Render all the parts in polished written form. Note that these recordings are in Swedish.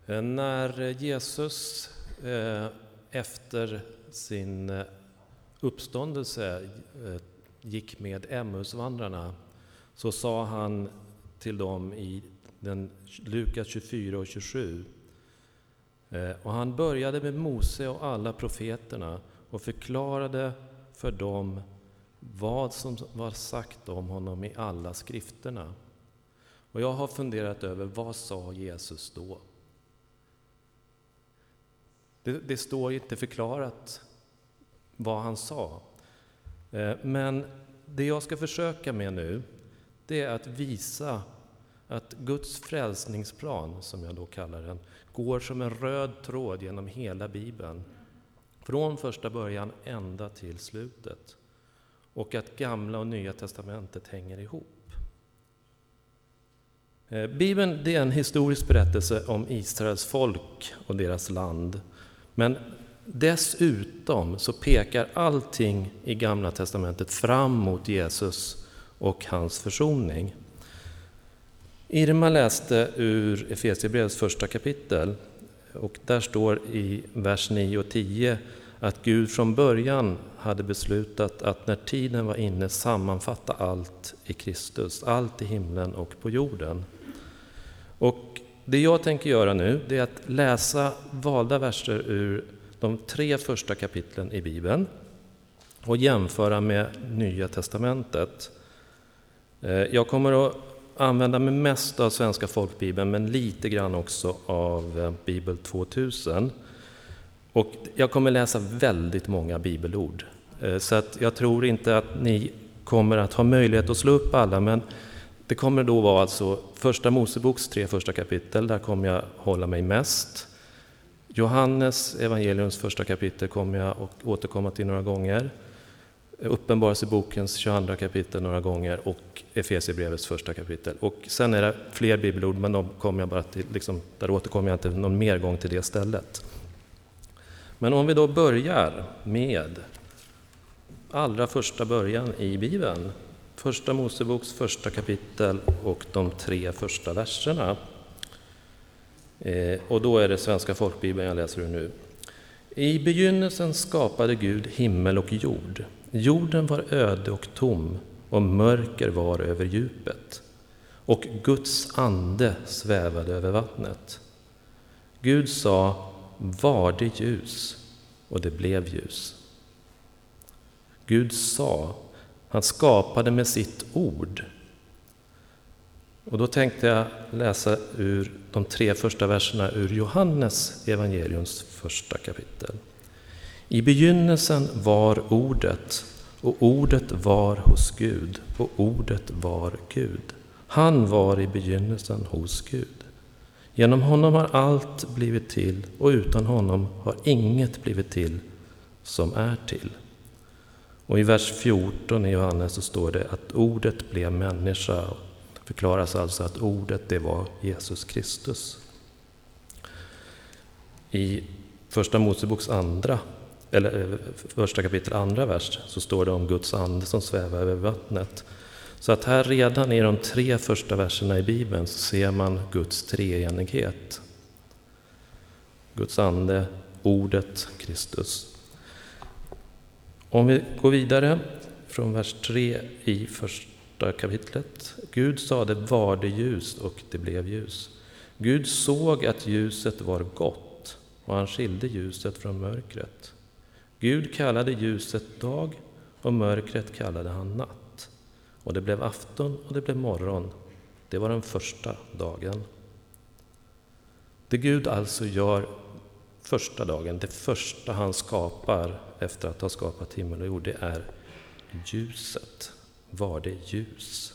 När Jesus efter sin uppståndelse gick med Emmausvandrarna så sa han till dem i Lukas 24 och 27. Och han började med Mose och alla profeterna och förklarade för dem vad som var sagt om honom i alla skrifterna. Och jag har funderat över, vad sa Jesus då? Det står inte förklarat vad han sa. Men det jag ska försöka med nu, det är att visa att Guds frälsningsplan, som jag då kallar den, går som en röd tråd genom hela Bibeln. Från första början ända till slutet. Och att Gamla och Nya testamentet hänger ihop. Bibeln, det är en historisk berättelse om Israels folk och deras land. Men dessutom så pekar allting i Gamla testamentet fram mot Jesus och hans försoning. Irma läste ur Efesierbrevets första kapitel, och där står i vers 9 och 10 att Gud från början hade beslutat att när tiden var inne sammanfatta allt i Kristus, allt i himlen och på jorden. Och det jag tänker göra nu, det är att läsa valda verser ur de 3 första kapitlen i Bibeln och jämföra med Nya testamentet. Jag kommer att använda mig mest av Svenska folkbibeln, men lite grann också av Bibel 2000. Och jag kommer läsa väldigt många bibelord. Så att jag tror inte att ni kommer att ha möjlighet att slå upp alla, men det kommer då vara alltså första Moseboks 3 första kapitel, där kommer jag hålla mig mest. Johannes evangeliums första kapitel kommer jag att återkomma till några gånger. Uppenbarelsebokens 22 kapitel några gånger och Efesierbrevets första kapitel. Och sen är det fler bibelord, men de kommer jag bara till, där återkommer jag inte någon mer gång till det stället. Men om vi då börjar med allra första början i Bibeln, första Moseboks första kapitel och de 3 första verserna. Och då är det Svenska folkbibeln jag läser ur nu. I begynnelsen skapade Gud himmel och jord. Jorden var öde och tom, och mörker var över djupet. Och Guds ande svävade över vattnet. Gud sa, var det ljus, och det blev ljus. Gud sa, han skapade med sitt ord. Och då tänkte jag läsa ur de 3 första verserna ur Johannes evangeliums första kapitel. I begynnelsen var ordet, och ordet var hos Gud, och ordet var Gud. Han var i begynnelsen hos Gud. Genom honom har allt blivit till, och utan honom har inget blivit till som är till. Och i vers 14 i Johannes så står det att ordet blev människa. Förklaras alltså att ordet, det var Jesus Kristus. I första Moseboks första kapitel 2 vers så står det om Guds ande som svävar över vattnet. Så att här redan i de 3 första verserna i Bibeln så ser man Guds treenighet. Guds ande, ordet, Kristus. Om vi går vidare från vers 3 i första kapitlet. Gud sade, var det ljus, och det blev ljus. Gud såg att ljuset var gott, och han skilde ljuset från mörkret. Gud kallade ljuset dag, och mörkret kallade han natt. Och det blev afton och det blev morgon. Det var den första dagen. Det Gud alltså gör första dagen, det första han skapar efter att ha skapat himmel och jord, det är ljuset. Var det ljus?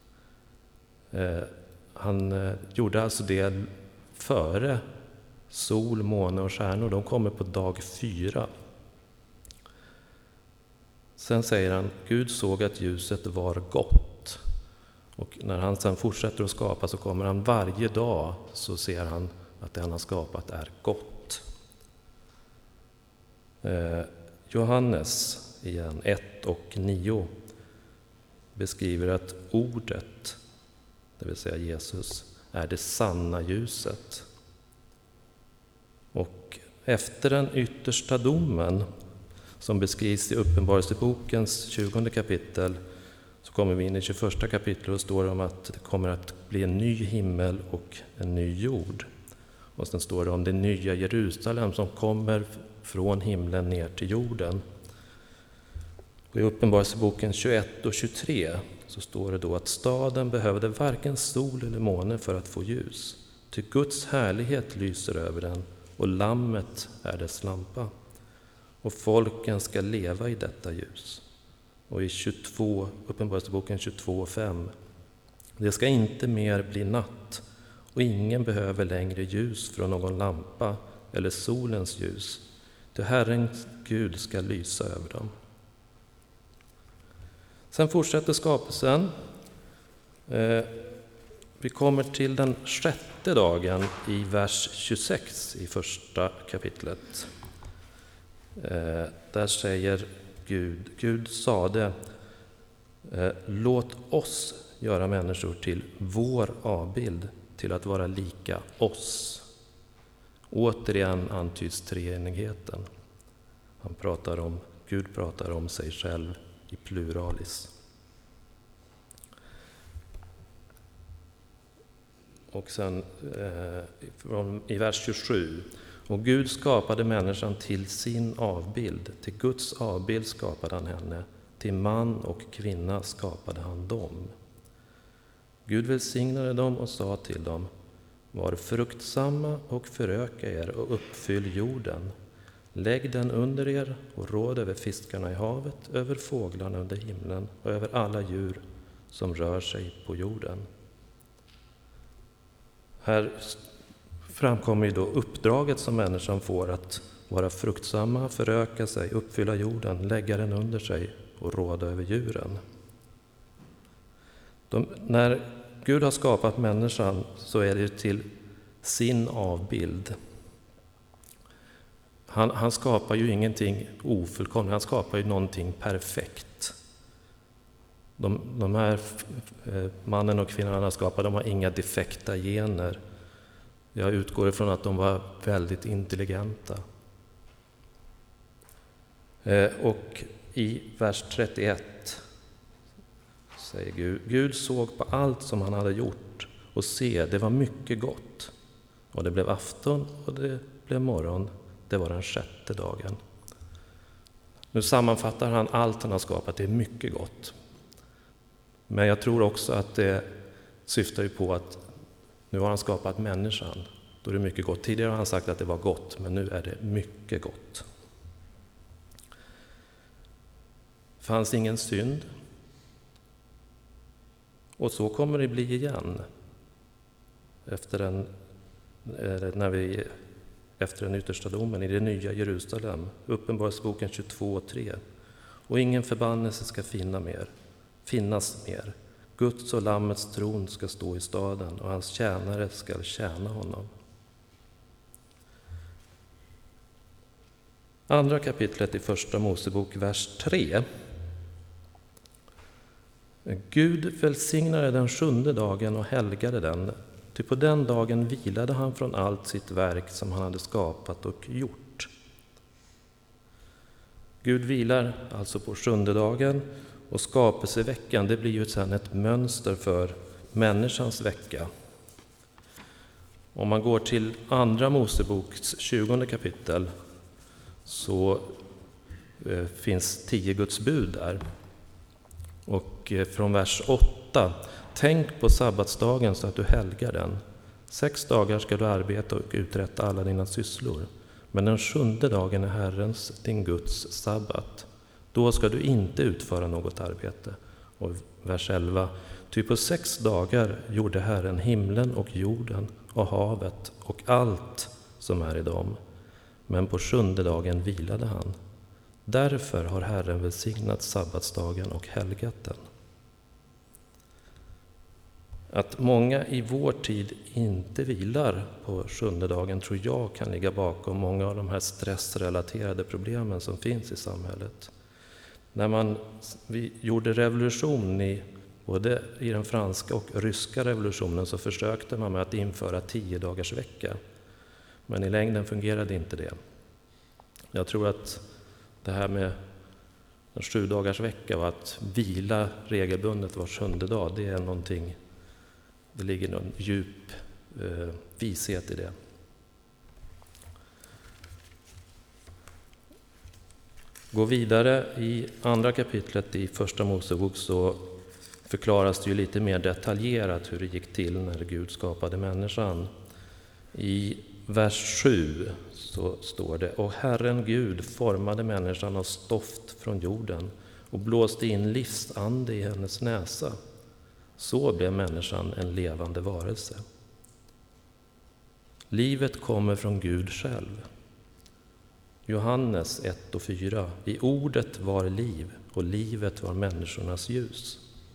Han gjorde alltså det före sol, måne och stjärnor. De kommer på dag 4. Sen säger han, Gud såg att ljuset var gott. Och när han sen fortsätter att skapa så kommer han varje dag, så ser han att det han har skapat är gott. Johannes igen 1 och 9 beskriver att ordet, det vill säga Jesus, är det sanna ljuset. Efter den yttersta domen som beskrivs i Uppenbarelsebokens 20 kapitel så kommer vi in i 21 kapitlet och står om att det kommer att bli en ny himmel och en ny jord. Och sen står det om det nya Jerusalem som kommer från himlen ner till jorden. Och i Uppenbarelseboken 21 och 23 så står det då att staden behövde varken sol eller måne för att få ljus. Ty Guds härlighet lyser över den och lammet är dess lampa. Och folken ska leva i detta ljus. Och i Uppenbarelseboken 22:5. Det ska inte mer bli natt och ingen behöver längre ljus från någon lampa eller solens ljus. Ty Herrens Gud ska lysa över dem. Sen fortsätter skapelsen. Vi kommer till den 6:e dagen i vers 26 i första kapitlet. Där säger Gud sade, låt oss göra människor till vår avbild, till att vara lika oss. Återigen antyds treenigheten. Gud pratar om sig själv i pluralis. Och sen i vers 27. Och Gud skapade människan till sin avbild. Till Guds avbild skapade han henne. Till man och kvinna skapade han dem. Gud välsignade dem och sa till dem, var fruktsamma och föröka er och uppfyll jorden. Lägg den under er och råd över fiskarna i havet, över fåglarna under himlen och över alla djur som rör sig på jorden. Här framkommer ju då uppdraget som människan får att vara fruktsamma, föröka sig, uppfylla jorden, lägga den under sig och råda över djuren. När Gud har skapat människan så är det till sin avbild. Han skapar ju ingenting ofullkomligt, han skapar ju någonting perfekt. De här mannen och kvinnan han har skapat, de har inga defekta gener. Jag utgår ifrån att de var väldigt intelligenta. Och i vers 31 säger Gud såg på allt som han hade gjort och se, det var mycket gott. Och det blev afton och det blev morgon, det var den 6:e dagen. Nu sammanfattar han allt han har skapat, det är mycket gott. Men jag tror också att det syftar ju på att nu har han skapat människan, då är det mycket gott. Tidigare har han sagt att det var gott, men nu är det mycket gott. Det fanns ingen synd. Och så kommer det bli igen efter den yttersta domen i det nya Jerusalem. Uppenbarelseboken 22:3. Och ingen förbannelse ska finnas mer. Guds och Lammets tron ska stå i staden och hans tjänare ska tjäna honom. Andra kapitlet i första Mosebok, vers 3. Gud välsignade den 7:e dagen och helgade den, ty på den dagen vilade han från allt sitt verk som han hade skapat och gjort. Gud vilar alltså på 7:e dagen, och skapelseveckan, det blir ju sedan ett mönster för människans vecka. Om man går till andra Moseboks 20 kapitel så finns 10 Guds bud där. Och från vers 8. Tänk på sabbatsdagen så att du helgar den. 6 dagar ska du arbeta och uträtta alla dina sysslor. Men den 7:e dagen är Herrens, din Guds, sabbat. Då ska du inte utföra något arbete. Och vers 11. Ty på 6 dagar gjorde Herren himlen och jorden och havet och allt som är i dem. Men på 7:e dagen vilade han. Därför har Herren välsignat sabbatsdagen och helgat den. Att många i vår tid inte vilar på 7:e dagen tror jag kan ligga bakom många av de här stressrelaterade problemen som finns i samhället. När vi gjorde revolution både i den franska och ryska revolutionen så försökte man med att införa 10 dagars vecka. Men i längden fungerade inte det. Jag tror att det här med en 7-dagars vecka och att vila regelbundet var 7:e dag, det är någonting, det ligger någon djup vishet i det. Gå vidare i andra kapitlet i Första Mosebok så förklaras det ju lite mer detaljerat hur det gick till när Gud skapade människan. I vers 7 så står det: Och Herren Gud formade människan av stoft från jorden och blåste in livsande i hennes näsa. Så blev människan en levande varelse. Livet kommer från Gud själv. Johannes 1:4. I ordet var liv, och livet var människornas ljus.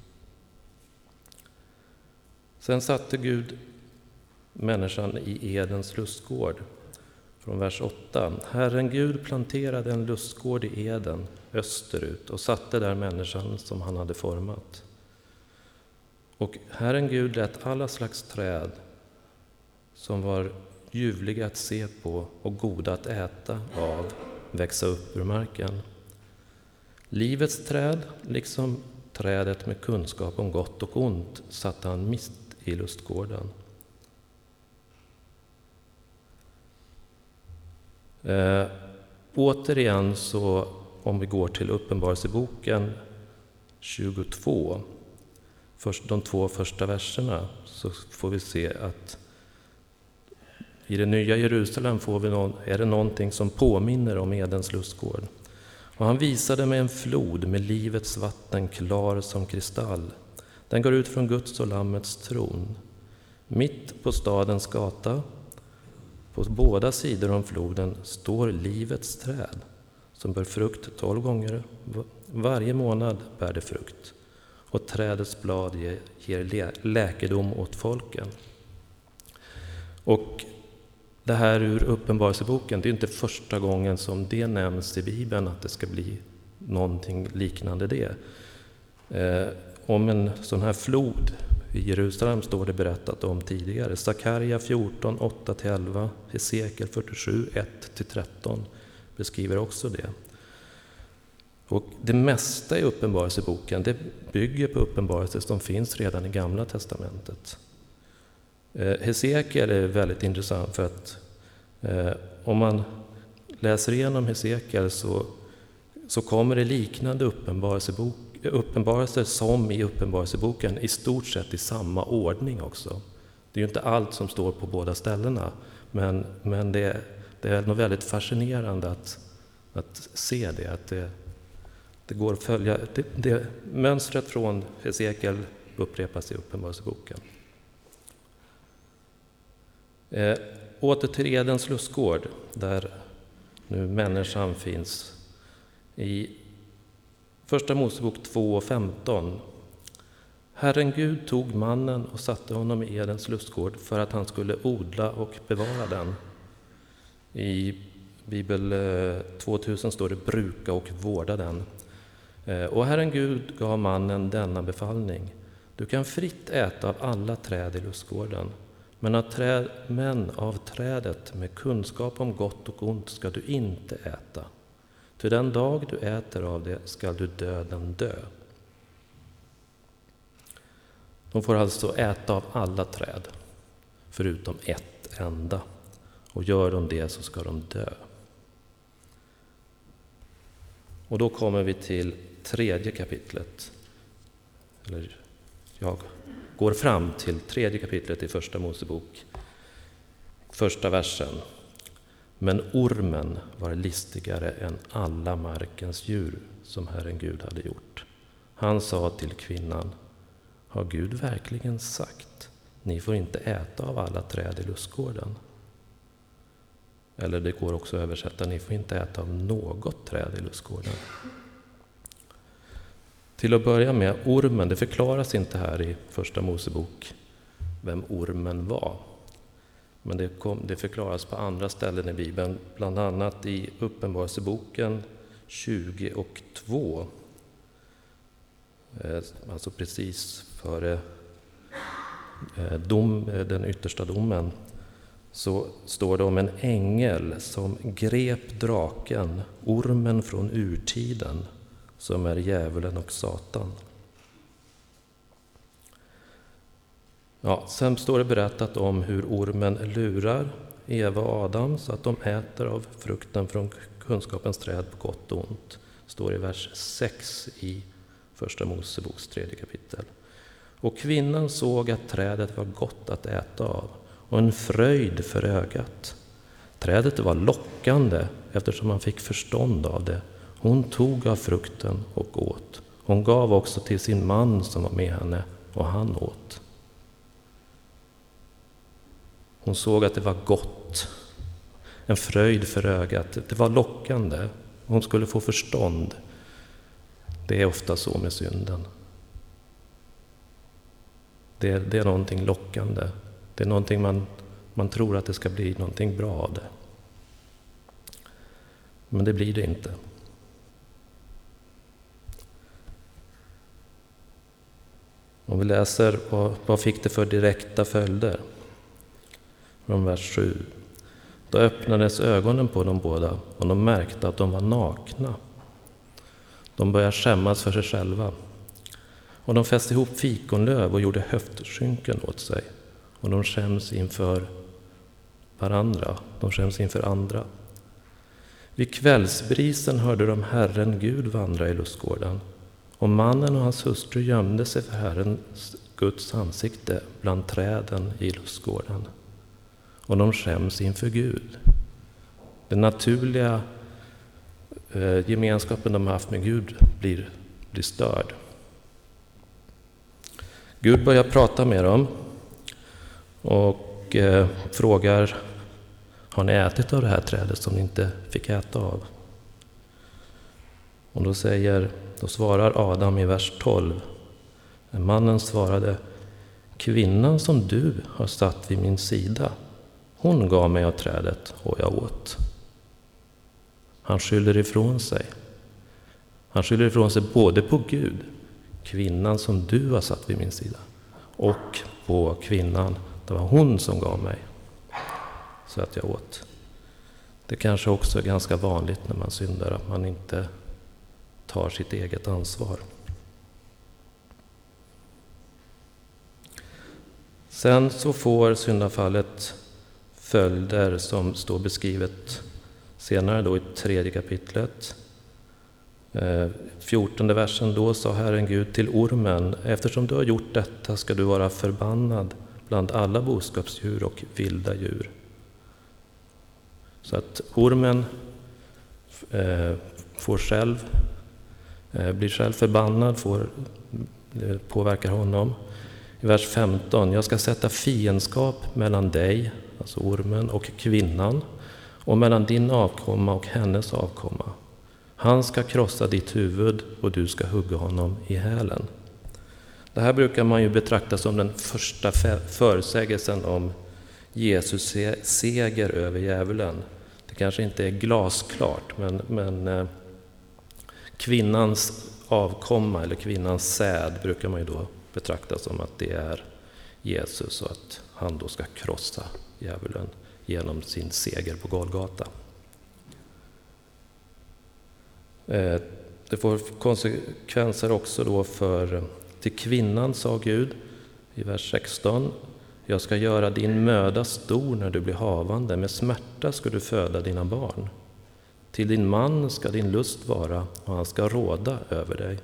Sen satte Gud människan i Edens lustgård. Från vers 8. Herren Gud planterade en lustgård i Eden österut och satte där människan som han hade format. Och Herren Gud lät alla slags träd som var ljuvliga att se på och goda att äta av växa upp ur marken. Livets träd, liksom trädet med kunskap om gott och ont, satte han mitt i lustgården. Återigen så, om vi går till Uppenbarelseboken 22, de 2 första verserna, så får vi se att i det nya Jerusalem är det någonting som påminner om Edens lustgård. Och han visade mig en flod med livets vatten klar som kristall. Den går ut från Guds och Lammets tron. Mitt på stadens gata, på båda sidor om floden, står livets träd som bär frukt 12 gånger. Varje månad bär det frukt. Och trädets blad ger läkedom åt folken. Och det här ur Uppenbarelseboken, det är inte första gången som det nämns i Bibeln att det ska bli någonting liknande det. Om en sån här flod i Jerusalem står det berättat om tidigare. Sakarja 14, 8-11, Hesekiel 47, 1-13 beskriver också det. Och det mesta i Uppenbarelseboken, det bygger på uppenbarelser som finns redan i Gamla testamentet. Hesekiel är väldigt intressant för att om man läser igenom Hesekiel så kommer det liknande uppenbarelser som i Uppenbarelseboken i stort sett i samma ordning också. Det är ju inte allt som står på båda ställena, men det är nog väldigt fascinerande att se det, att det går att följa. Det mönstret från Hesekiel upprepas i Uppenbarelseboken. Åter till Edens lustgård, där nu människan finns. I Första Mosebok 2:15. Herren Gud tog mannen och satte honom i Edens lustgård för att han skulle odla och bevara den. I Bibel 2000 står det bruka och vårda den. Och Herren Gud gav mannen denna befallning: du kan fritt äta av alla träd i lustgården, men av trädet med kunskap om gott och ont ska du inte äta. Till den dag du äter av det ska du döden dö. De får alltså äta av alla träd, förutom ett enda. Och gör de det så ska de dö. Och då kommer vi till 3:e kapitlet. Eller jag går fram till 3:e kapitlet i Första Mosebok. Första versen. Men ormen var listigare än alla markens djur som Herren Gud hade gjort. Han sa till kvinnan: har Gud verkligen sagt, ni får inte äta av alla träd i lustgården? Eller det går också att översätta, ni får inte äta av något träd i lustgården. Till att börja med, ormen, det förklaras inte här i Första Mosebok vem ormen var. Men det förklaras på andra ställen i Bibeln, bland annat i Uppenbarelseboken 20:2. Alltså precis före den yttersta domen, så står det om en ängel som grep draken, ormen från urtiden, som är djävulen och Satan. Ja, sen står det berättat om hur ormen lurar Eva och Adam så att de äter av frukten från kunskapens träd på gott och ont. Står i vers 6 i Första Moseboks 3 kapitel. Och kvinnan såg att trädet var gott att äta av och en fröjd för ögat. Trädet var lockande eftersom man fick förstånd av det. Hon tog av frukten och åt. Hon gav också till sin man som var med henne och han åt. Hon såg att det var gott, en fröjd för ögat. Det var lockande. Hon skulle få förstånd. Det är ofta så med synden. Det är någonting lockande. Det är någonting man tror att det ska bli någonting bra av det. Men det blir det inte. Om vi läser vad fick det för direkta följder? Från vers 7. Då öppnades ögonen på de båda och de märkte att de var nakna. De började skämmas för sig själva. Och de fäste ihop fikonlöv och gjorde höftskynken åt sig. Och de skäms inför varandra. De skäms inför andra. Vid kvällsbrisen hörde de Herren Gud vandra i lustgården. Och mannen och hans hustru gömde sig för Herren Guds ansikte bland träden i lustgården. Och de skäms inför Gud. Den naturliga gemenskapen de har haft med Gud blir störd. Gud börjar prata med dem och frågar: har ni ätit av det här trädet som ni inte fick äta av? Och då svarar Adam i vers 12. Mannen svarade: kvinnan som du har satt vid min sida, hon gav mig av trädet och jag åt. Han skyller ifrån sig. Han skyller ifrån sig både på Gud, kvinnan som du har satt vid min sida, och på kvinnan, det var hon som gav mig så att jag åt. Det kanske också är ganska vanligt när man syndar att man inte tar sitt eget ansvar. Sen så får syndafallet följder som står beskrivet senare då i 3 kapitlet. 14 versen, då sa Herren Gud till ormen: eftersom du har gjort detta ska du vara förbannad bland alla boskapsdjur och vilda djur. Så att ormen blir själv förbannad, påverkar honom. I vers 15, jag ska sätta fiendskap mellan dig, alltså ormen, och kvinnan, och mellan din avkomma och hennes avkomma. Han ska krossa ditt huvud och du ska hugga honom i hälen. Det här brukar man ju betrakta som den första försägelsen om Jesus seger över djävulen. Det kanske inte är glasklart, men kvinnans avkomma eller kvinnans säd brukar man ju då betrakta som att det är Jesus och att han då ska krossa djävulen genom sin seger på Golgata. Det får konsekvenser också då till kvinnan, sa Gud i vers 16. Jag ska göra din möda stor när du blir havande. Med smärta ska du föda dina barn. Till din man ska din lust vara och han ska råda över dig.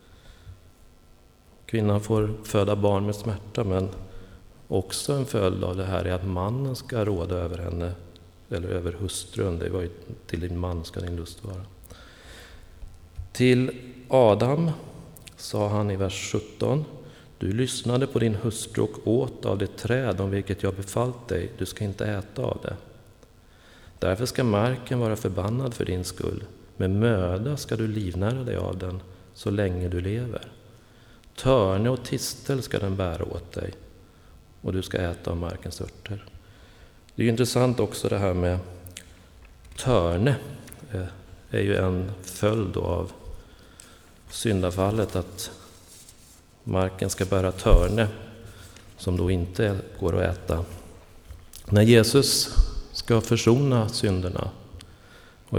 Kvinnan får föda barn med smärta, men också en följd av det här är att mannen ska råda över henne, eller över hustrun. Det var ju, till din man ska din lust vara. Till Adam sa han i vers 17: du lyssnade på din hustru och åt av det träd om vilket jag befallt dig, du ska inte äta av det. Därför ska marken vara förbannad för din skull, med möda ska du livnära dig av den så länge du lever. Törne och tistel ska den bära åt dig, och du ska äta av markens örter. Det är ju intressant också det här med törne. Det är ju en följd av syndafallet, att marken ska bära törne som då inte går att äta. När Jesus ska försona synderna och är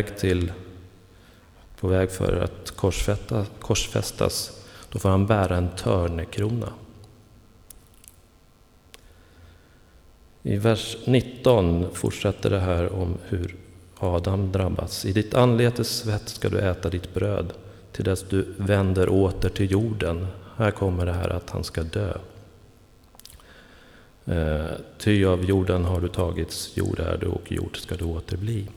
på väg för att korsfästas, då får han bära en törnekrona. I vers 19 fortsätter det här om hur Adam drabbas. I ditt anletes svett ska du äta ditt bröd till dess du vänder åter till jorden. Här kommer det här att han ska dö. Ty av jorden har du tagits, jord är du och jord ska du återbli.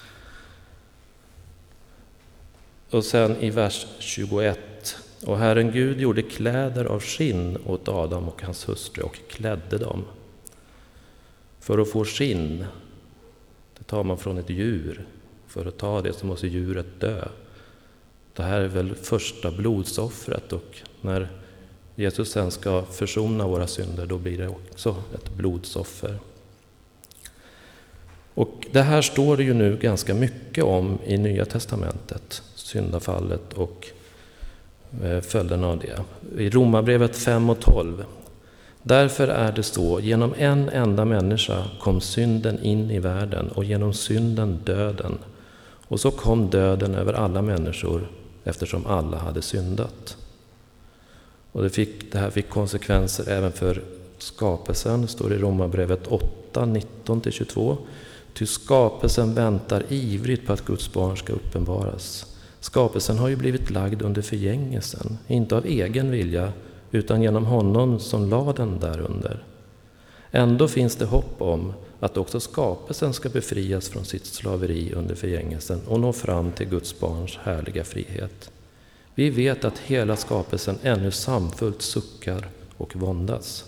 Och sen i vers 21. Och Herren Gud gjorde kläder av skinn åt Adam och hans hustru och klädde dem. För att få skinn, det tar man från ett djur. För att ta det så måste djuret dö. Det här är väl första blodsoffret, och när Jesus sen ska försona våra synder, då blir det också ett blodsoffer. Och det här står det ju nu ganska mycket om i Nya testamentet, syndafallet och följderna av det. I Romarbrevet 5 och 12. Därför är det så, genom en enda människa kom synden in i världen och genom synden döden. Och så kom döden över alla människor eftersom alla hade syndat. Och det här fick konsekvenser även för skapelsen. Det står i Romarbrevet 8, 19-22. Ty skapelsen väntar ivrigt på att Guds barn ska uppenbaras. Skapelsen har ju blivit lagd under förgängelsen, inte av egen vilja, utan genom honom som lade den därunder. Ändå finns det hopp om att också skapelsen ska befrias från sitt slaveri under förgängelsen och nå fram till Guds barns härliga frihet. Vi vet att hela skapelsen ännu samfullt suckar och våndas.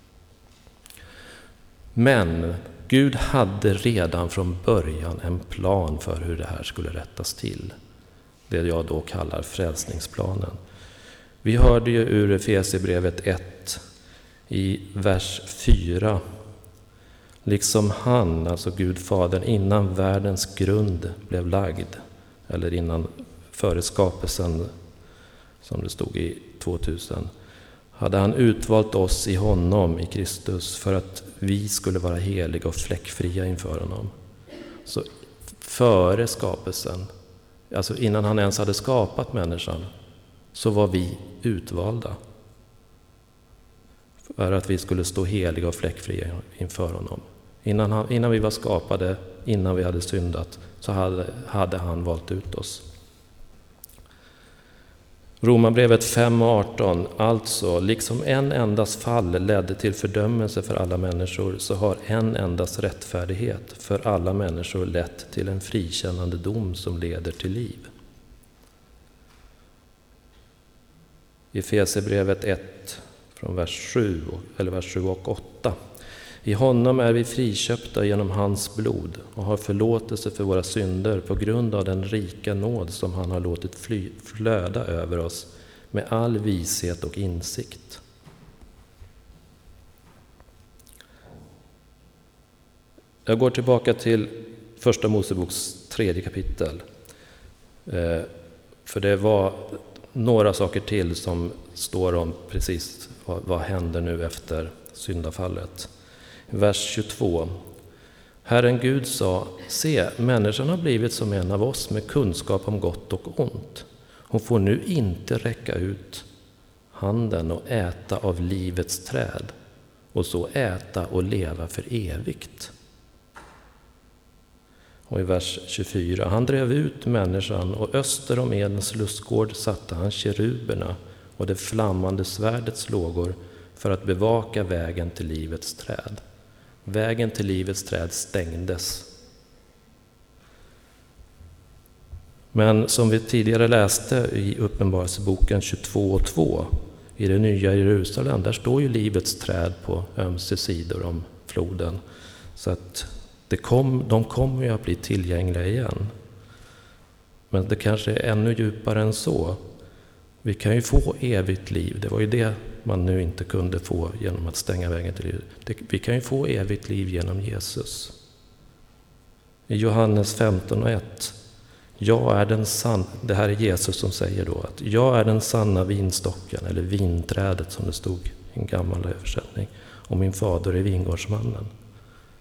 Men Gud hade redan från början en plan för hur det här skulle rättas till. Det jag då kallar frälsningsplanen. Vi hörde ju ur Efesierbrevet 1 i vers 4. Liksom han, alltså Gud Fadern, innan världens grund blev lagd, eller innan före skapelsen, som det stod i 2000, hade han utvalt oss i honom, i Kristus, för att vi skulle vara heliga och fläckfria inför honom. Så före skapelsen, alltså innan han ens hade skapat människan, så var vi utvalda för att vi skulle stå heliga och fläckfria inför honom. Innan vi var skapade, innan vi hade syndat, så hade han valt ut oss. Romarbrevet 5 och 18. Alltså, liksom en endas fall ledde till fördömelse för alla människor, så har en endas rättfärdighet för alla människor lett till en frikännande dom som leder till liv. I Efesierbrevet 1 från vers 7 och 8. I honom är vi friköpta genom hans blod och har förlåtelse för våra synder på grund av den rika nåd som han har låtit flöda över oss med all vishet och insikt. Jag går tillbaka till första Moseboks 3 kapitel. För det var några saker till som står om precis vad händer nu efter syndafallet. Vers 22. Herren Gud sa, se, människan har blivit som en av oss med kunskap om gott och ont. Hon får nu inte räcka ut handen och äta av livets träd och så äta och leva för evigt. Och i vers 24. Han drev ut människan och öster om Edens lustgård satte han keruberna och det flammande svärdets lågor för att bevaka vägen till livets träd. Vägen till livets träd stängdes. Men som vi tidigare läste i Uppenbarelseboken 22:2 i det nya Jerusalem, där står ju livets träd på ömse sidor om floden. Så att de kommer ju att bli tillgängliga igen. Men det kanske är ännu djupare än så. Vi kan ju få evigt liv. Det var ju det man nu inte kunde få genom att stänga vägen till liv. Vi kan ju få evigt liv genom Jesus. I Johannes 15:1. Det här är Jesus som säger då att jag är den sanna vinstocken, eller vinträdet som det stod i en gammal översättning, och min fader är vingårdsmannen.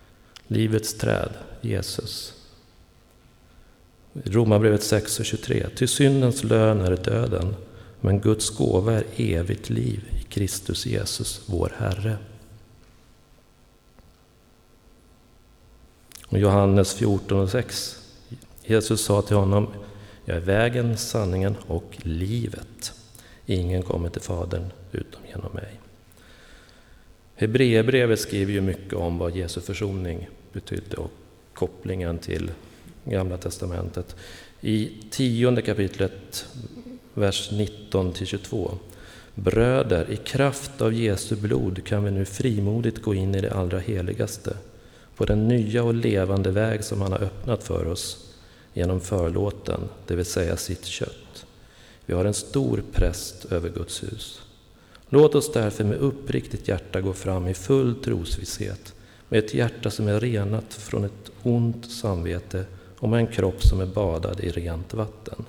livets träd, Jesus. Romarbrevet 6:23. Ty syndens lön är döden, men Guds gåva är evigt liv i Kristus Jesus, vår Herre. Och Johannes 14:6. Jesus sa till honom: jag är vägen, sanningen och livet. Ingen kommer till Fadern utom genom mig. Hebreerbrevet skriver ju mycket om vad Jesu försoning betydde och kopplingen till Gamla testamentet. I 10:e kapitlet, vers 19-22. Bröder, i kraft av Jesu blod kan vi nu frimodigt gå in i det allra heligaste, på den nya och levande väg som han har öppnat för oss genom förlåten, det vill säga sitt kött. Vi har en stor präst över Guds hus. Låt oss därför med uppriktigt hjärta gå fram i full trosvisshet, med ett hjärta som är renat från ett ont samvete och med en kropp som är badad i rent vatten.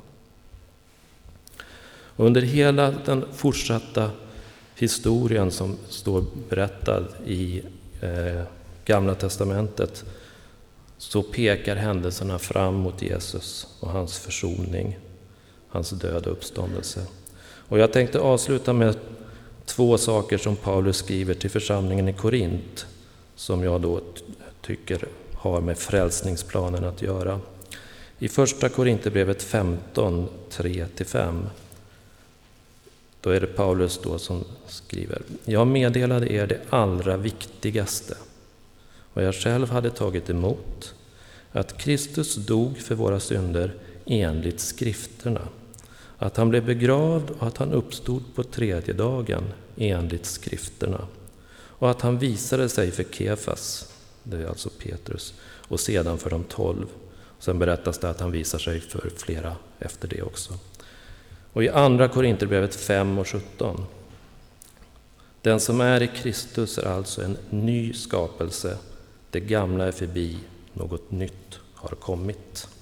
Och under hela den fortsatta historien som står berättad i Gamla testamentet så pekar händelserna fram mot Jesus och hans försoning, hans död och uppståndelse. Och jag tänkte avsluta med 2 saker som Paulus skriver till församlingen i Korint, som jag då tycker har med frälsningsplanen att göra. I första Korinthierbrevet 15, 3-5, då är det Paulus då som skriver: jag meddelade er det allra viktigaste, vad jag själv hade tagit emot, att Kristus dog för våra synder enligt skrifterna, att han blev begravd och att han uppstod på 3:e dagen enligt skrifterna, och att han visade sig för Kefas, det är alltså Petrus, och sedan för de 12. Sen berättas det att han visar sig för flera efter det också. Och i andra Korinthierbrevet 5:17. Den som är i Kristus är alltså en ny skapelse. Det gamla är förbi, något nytt har kommit.